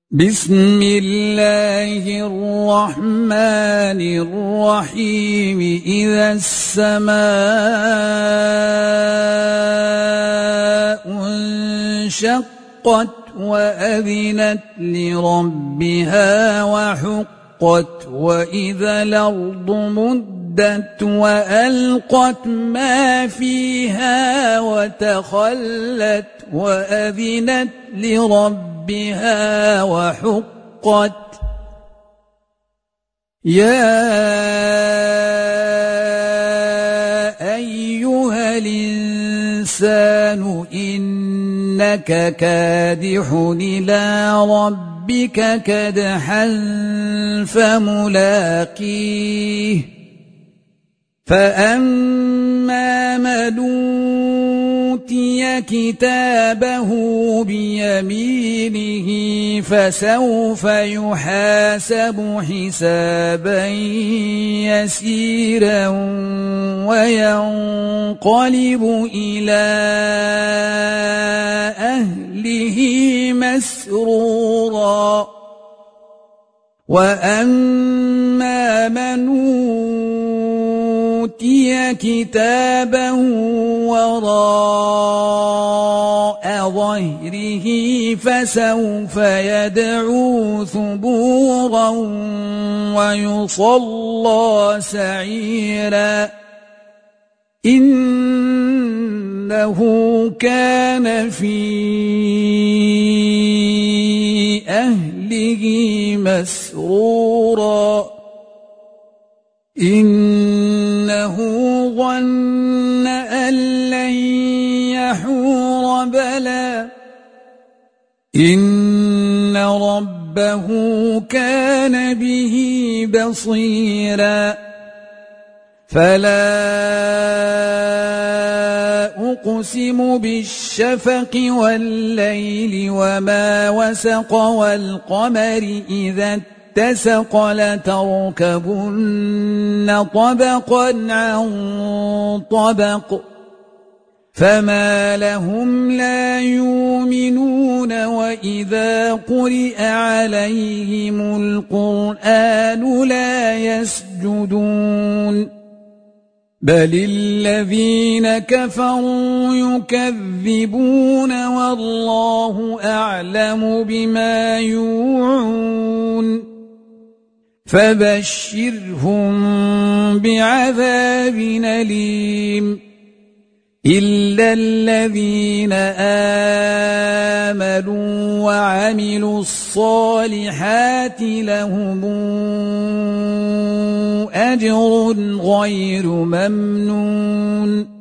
بسم الله الرحمن الرحيم إذا السماء انشقت وأذنت لربها وحقت وإذا الأرض مدت وألقت ما فيها وتخلت وأذنت لربها وحقت يا أيها الإنسان إنك كادح إلى ربك كدحا فملاقيه فأما من أوتي كتابه بيمينه فسوف يحاسب حسابا يسيرا وينقلب إلى أهله مسرورا وأما من أوتي كتابه وراء ظهره فسوف يدعو ثبورا ويصلى سعيرا إنه كان في أهله مسرورا إنه ظن أن لن يحور بلى إن ربه كان به بصيرا فلا أقسم بالشفق والليل وما وسق والقمر إذا اتسق لتركبن طبقا عن طبق فما لهم لا يؤمنون وإذا قرئ عليهم القرآن لا يسجدون بل الذين كفروا يكذبون والله أعلم بما يوعون فبشرهم بعذاب أليم إلا الذين آمنوا وعملوا الصالحات لهم أجر غير ممنون